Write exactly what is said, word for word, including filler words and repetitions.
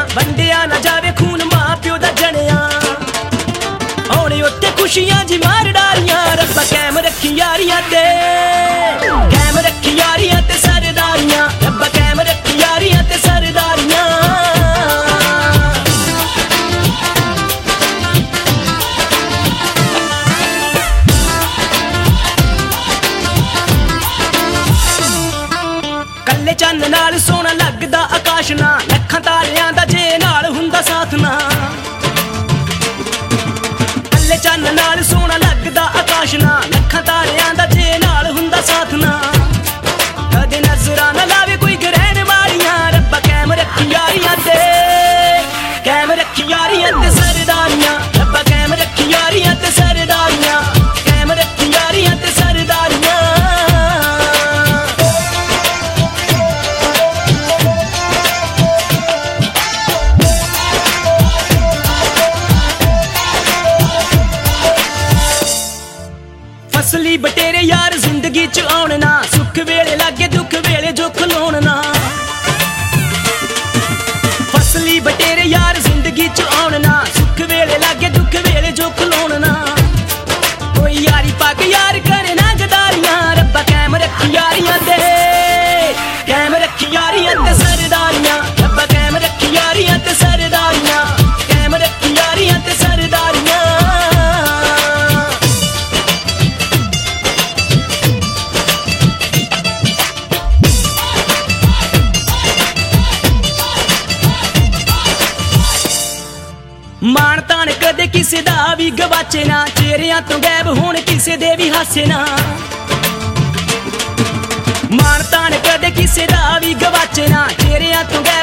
वंडिया ना जावे खून मां प्यो दा जणिया होने उत्ते खुशियां जी मार डारियां रब्बा कैम रखी यारियां ते कैम रखी यारियां ते सरदारियां रब्बा कैम रखी यारियां ते सरदारियां कल्ले चंद नाल सोना लगदा आकाश ना लखां तारियां दा जे नाल हुंदा साथ ना कल्ले चंद नाल सोना लगदा आकाश ना लखां तारियां दा जे नाल हुंदा साथ ना कदे नजरां ना लावे कोई ग्रहण वालियां रब्बा कैम रखी यारियां ते कैम रखी यारियां ते सरदारियां रब्बा कैम रखी यारियां ते सरदारियां कैम रखी यारियां ते सरदारियां असली बटेरे यार जिंदगी च आउण ना सुख वेले लागे दुख वेले जो खलोण ना फसली बटेरे यार जिंदगी च आउण ना सुख वेले लागे दुख वेले जो खलोण ना कोई यारी पाक यार करे ना गदारियां रब्बा कैम रखी यारियां ते कैम रखी यारियां ते सरदारियां रब्बा कैम रखी यारियां ते सरदारियां कैम रखी यारियां ते सरदारियां मान तान कदे किसे दा भी गवाचे ना चेहरियां तो गैब होण किसे दे भी हासे ना मान तान कदे किसे दा भी गवाचे ना चेहरियां तो गैब